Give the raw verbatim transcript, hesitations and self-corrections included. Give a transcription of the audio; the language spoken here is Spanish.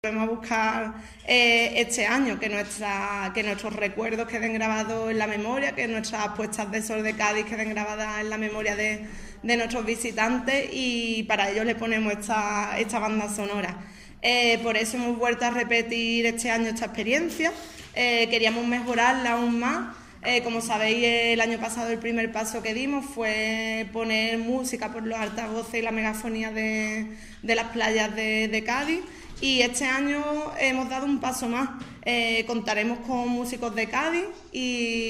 Volvemos a buscar eh, este año que, nuestra, que nuestros recuerdos queden grabados en la memoria, que nuestras puestas de sol de Cádiz queden grabadas en la memoria de, de nuestros visitantes, y para ello le ponemos esta, esta banda sonora. Eh, por eso hemos vuelto a repetir este año esta experiencia. Eh, queríamos mejorarla aún más. Eh, como sabéis, el año pasado el primer paso que dimos fue poner música por los altavoces y la megafonía de, de las playas de, de Cádiz. Y este año hemos dado un paso más. Eh, contaremos con músicos de Cádiz y